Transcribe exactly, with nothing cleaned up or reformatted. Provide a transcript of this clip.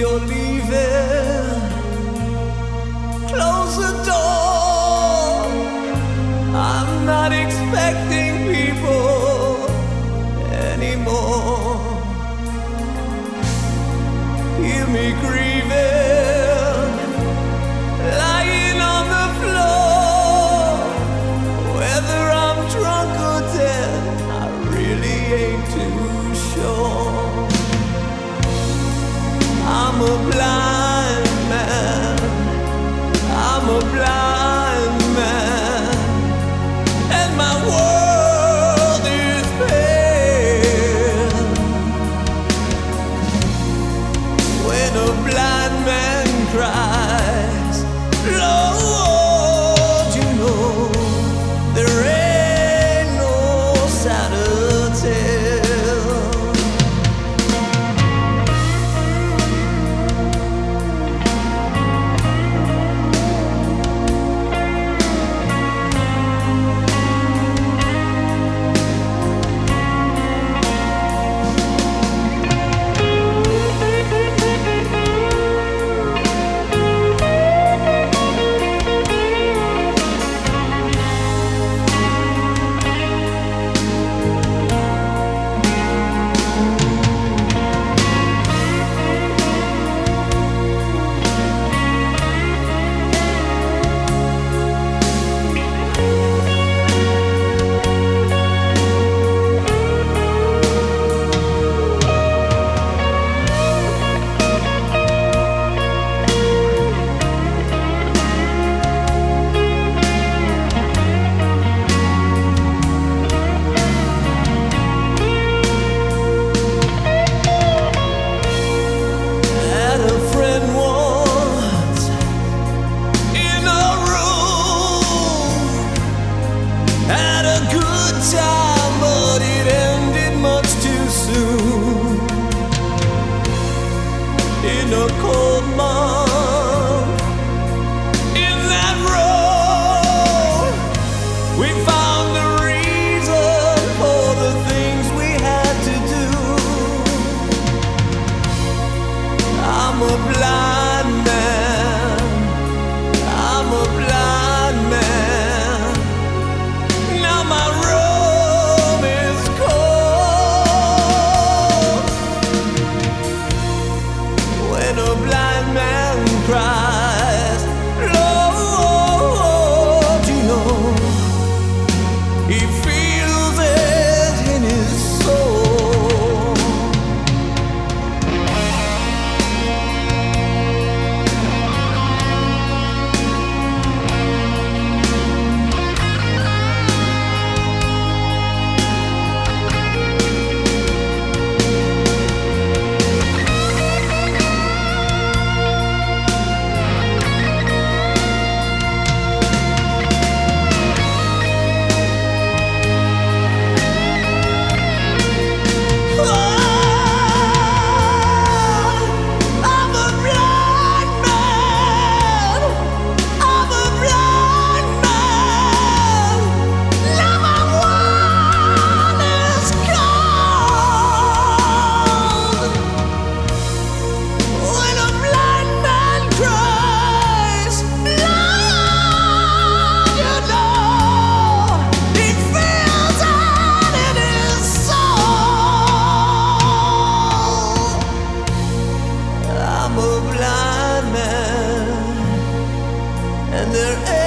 you're leaving, close the door. I'm not expecting people anymore. Hear me grieving, lying on the floor. Whether I'm drunk or dead, I really ain't too sure. I'm a blind man, I'm a blind man, and my world is pale. When a blind man cries, Lord, you know there ain't no sadder tale. Time, but it ended much too soon. In a cold month, in that road, we found the reason for the things we had to do. I'm a blind man, I'm a blind man. Now my room is cold. When a blind man cries, Lord, you know he feels it in his soul. And there